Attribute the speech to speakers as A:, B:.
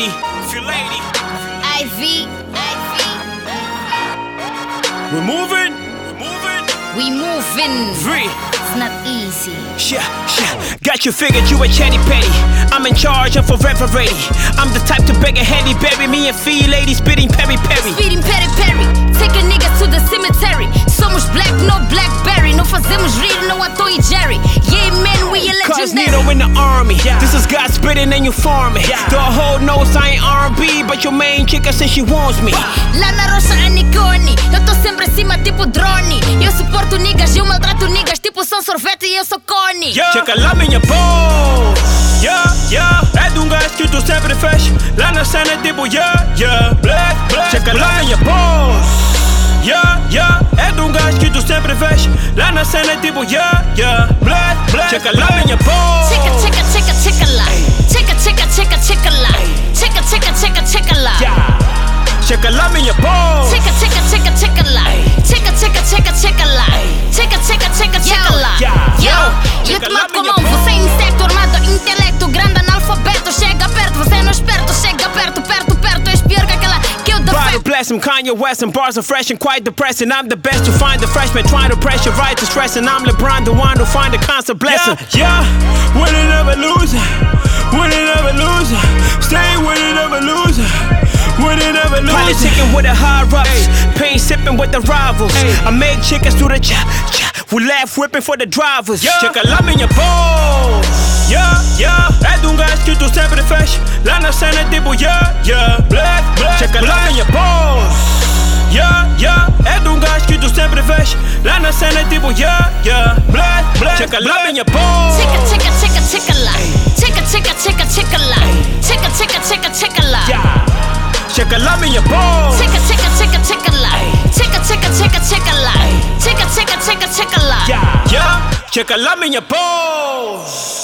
A: lady,
B: Ivy.
A: we're moving,
B: We moving.
A: free.
B: It's not easy.
A: Yeah. Got you figured you a chatty petty. I'm in charge, I'm forever ready. I'm the type to beg a heady bury me and fee lady spitting peri peri.
B: Speeding peri peri. Take a nigga to the cemetery. Somos black, no blackberry. Não fazemos rir, não há Tom e Jerry. Yeah man, we a
A: Cause
B: legendary.
A: Nito in the army. This is God spitting and you farming. The whole knows I ain't R&B, but your main chica says she wants me.
B: Lá na rocha é Nicone. Eu tô sempre acima tipo drone. Eu suporto niggas, eu maltrato niggas. Tipo são sorvete e eu sou cone.
A: Checa lá minha voz. É de gajo que tu sempre fez. Lá na cena tipo black. Checa lá minha voz. É de gajo que tu sempre fez. Lá na cena tipo black. Checa lá minha voz.
B: Checa lá. Checa lá. Checa lá.
A: Checa lá minha voz.
B: Checa lá. Checa lá. Checa lá. Eu te mato com a mão, você é insecto armado, intelecto, grande analfabeto. Chega perto, você não é esperto. Chega perto, és pior que aquela que eu
A: God
B: defeito.
A: bless him, Kanye West, and bars are fresh and quite depressing. I'm the best to find the freshman, trying to pressure right to stress, and I'm LeBron, the one to find the constant blessing. Winning never losing, winning never losing, stay winning never losing. Politicking with the high ups, pain sipping with the rivals. I make chickens to the cha. We laugh whipping for the drivers. Checa lá minha voz. É de gajo que tu sempre fez. Lá na cena tipo black. Checa lá minha voz. É de gajo que tu sempre fez. Lá na cena tipo black. Checa lá minha voz.
B: Checa lá. Checa lá. Checa lá.
A: Checa lá minha voz.
B: Checa lá. Checa lá.
A: Checa lá minha voz.